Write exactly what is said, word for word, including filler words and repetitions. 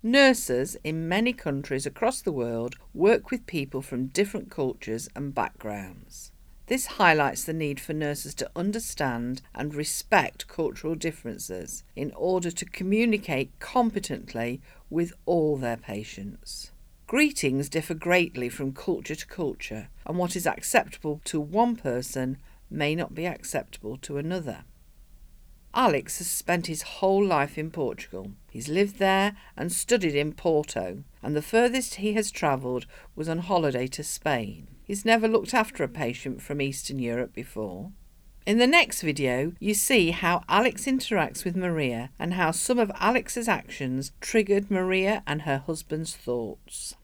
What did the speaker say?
Nurses in many countries across the world work with people from different cultures and backgrounds. This highlights the need for nurses to understand and respect cultural differences in order to communicate competently with all their patients. Greetings differ greatly from culture to culture, and what is acceptable to one person may not be acceptable to another. Alex has spent his whole life in Portugal. He's lived there and studied in Porto, and the furthest he has travelled was on holiday to Spain. He's never looked after a patient from Eastern Europe before. In the next video, you see how Alex interacts with Maria and how some of Alex's actions triggered Maria and her husband's thoughts.